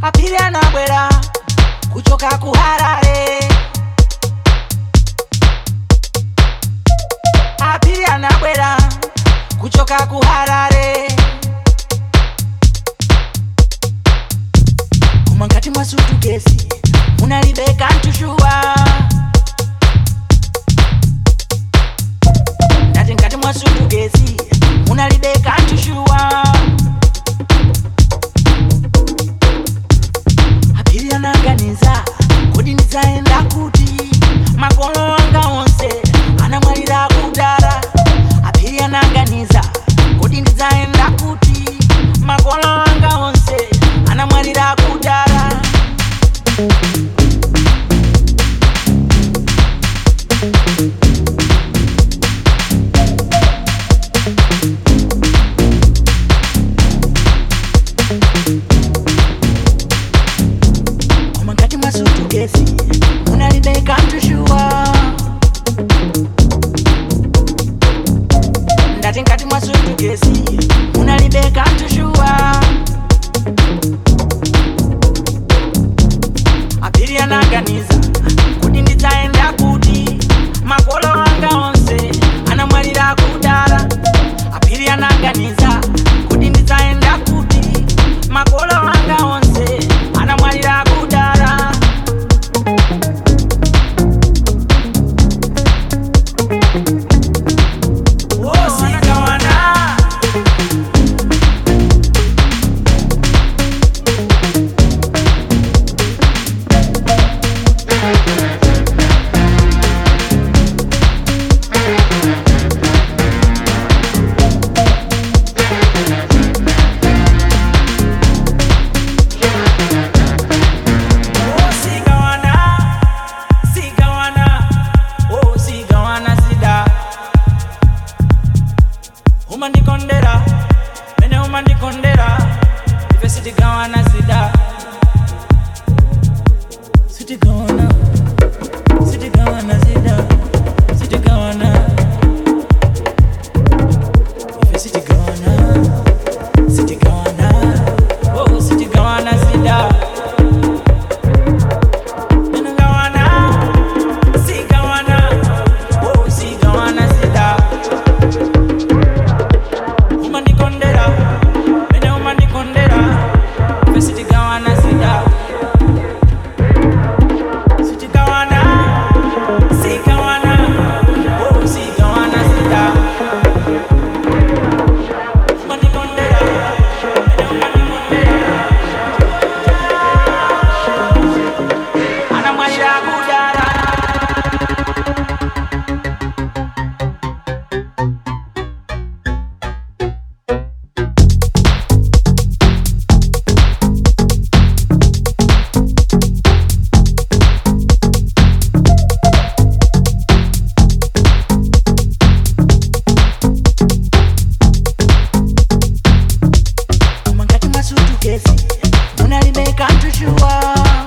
Apiri anabwera kuchoka ku Harare. Apiri anabwera kuchoka ku Harare. Kumangati mwa suitcase munalibeka ntushua. Ndati ngati mwa suitcase munalibeka ntushua. Apiri anaganiza kodi ndizaenda kuti makolo wanga onse anamwalira kudara. Apiri anaganiza kodi ndizaenda kuti makolo wanga onse anamwalira kudara. Kumangati mwa suitcase munalibeka ntushua. Ndati ngati mwa suitcase munalibeka ntushua. Apiri anaganiza kuti ndizaenda kuti makolo wanga onse anamwalira kudara. Apiri anaganiza kuti ndizaenda kuti makolo wanga onse anamwalira kudara. Umandikondera, mene umandikondera, ife sitigawana zida. Sitigawana, sitigawana zida, sitigawana. Ife sitigawana, sitigawana, oh sitigawana zida. Mene gawana, sigawana, oh sigawana zida. Umandikondera, mene umandikondera, ife sitigawana zida. Sitigawana, sigawana, oh sigawana zida. Umandikondera, mene umandikondera, anamwalira kudara. Kumangati mwa suitcase munalibeka ntushua.